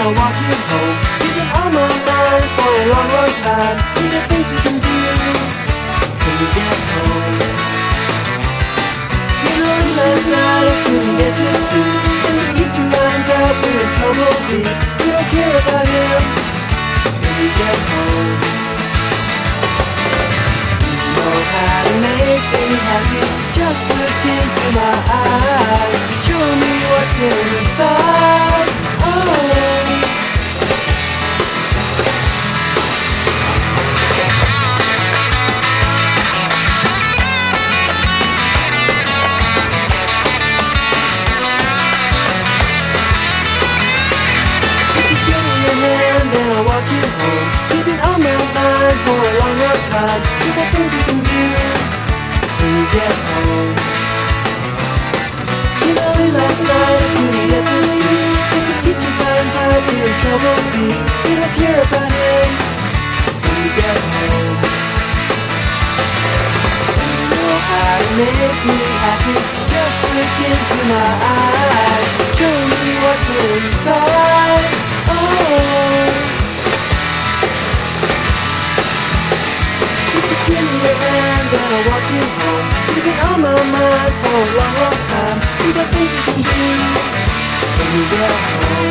I'll walk you home. You've been on my mind for a long, long time. You got things we can do when you get home. You know, last night I couldn't get to sleep. And the teacher finds out we're in trouble deep. We don't care about him when you get home. You know how to make me happy. Just look into my eyes. Show me what's inside. Oh. Then I'll walk you home. You've been on my mind for a long, long time. You got things you can do when you get home. You know, last night I couldn't get to sleep. If the teacher finds out we're in trouble deep, we don't care about him when you get home. You know how to make me happy. Just look into my eyes. Show me what's inside. Oh. Give me your hand and I'll walk you home. You've been on my mind for a long, long time. You got things you can do when you get home.